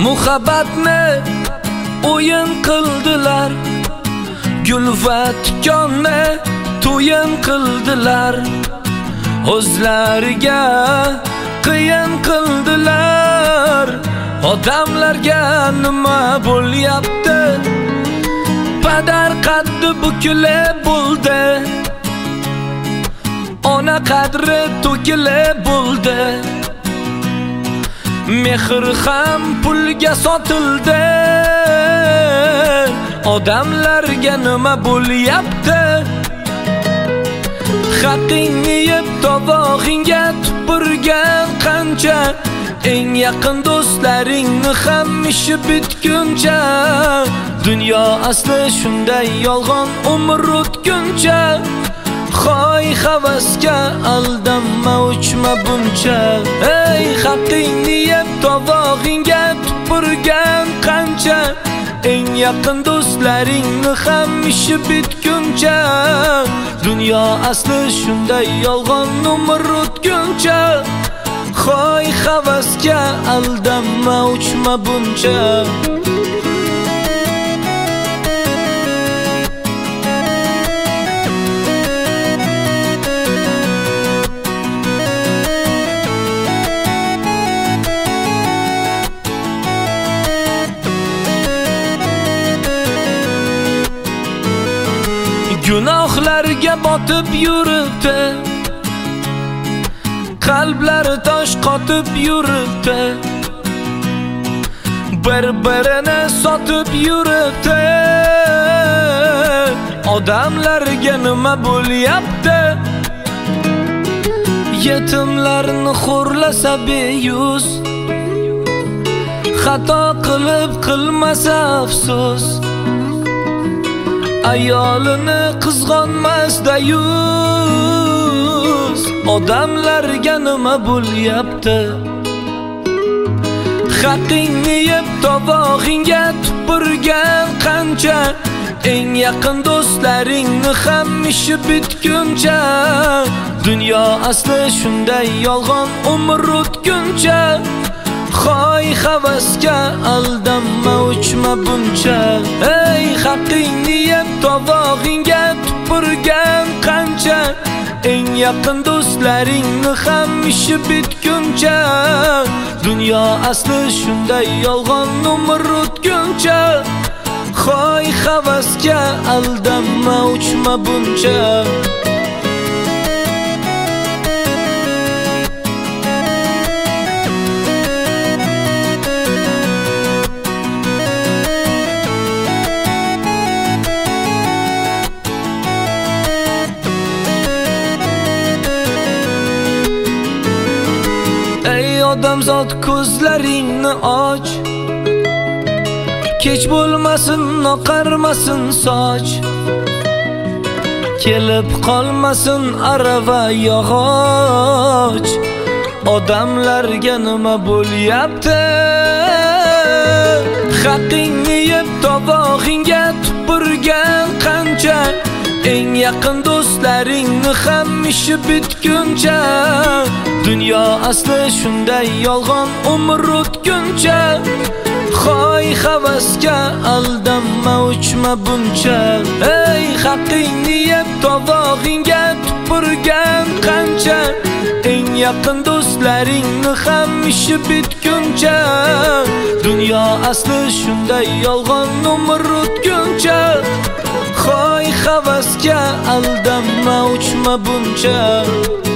Muhabbatni o'yin qildilar, gul va tikonni to'yin qildilar, o'zlariga qiyin qildilar. Odamlarga nima bo'lyapti? Padar qaddi bukile bo'ldi, ona qadri to'kile bo'ldi. Mehr ham pulga sotildi. Odamlarga nima bo'lyapti? Haqingni yeb tovog'ingga tupurgan qancha, eng yaqin do'stlaringni ham ishi bitguncha. Dunyo asli shunday yolg'on, umr o'tguncha. Xoy havasga aldanma, uchma buncha. Ey haqingni yeb tovog'ingga tupurgan qancha, eng yaqin do'stlaringni ham ishi bitguncha. Dunyo asli shunday yolg'on, umr o'tguncha. Xoy havasga aldanma, uchma buncha. Gunohlarga botib yuribdi, qalblari tosh qotib yuribdi, bir-birini sotib yuribdi. Odamlarga nima bo'lyapti? Yetimlarni xo'rlasa beyuz, xato qilib qilmasa afsus, ayolini qizg'onmasda yuz. Odamlarga nima bo'lyapti? Haqingni yeb tovog'ingga tupurgan qancha, eng yaqin do'stlaringni ham ishi bitguncha. Dunyo asli shunday yolg'on, umr o'tguncha. Xoy havasga aldanma, uchma buncha. Ey haqingni yeb tovog'ingga tupurgan qancha, eng yaqin do'stlaringni ham ishi bitguncha. Dunyo asli shunday yolg'on, umr o'tguncha. Xoy havasga aldanma, uchma buncha. Odamzod ko'zlaringni och, kech bo'lmasin, oqarmasin soch, kelib qolmasin arava yog'och. Odamlarga nima bo'lyapti? Haqingni yeb tovog'ingga tupurgan qancha, eng yaqin do'stlaringni ham ishi bitguncha. Dunyo asli shunday yolg'on, umr o'tguncha. Xoy havasga aldanma, uchma buncha. Ey haqingni yeb tovog'ingga tupurgan qancha, eng yaqin do'stlaringni ham ishi bitguncha. Dunyo asli shunday yolg'on, umr o'tguncha. Xoy havasga aldanma, uchma buncha.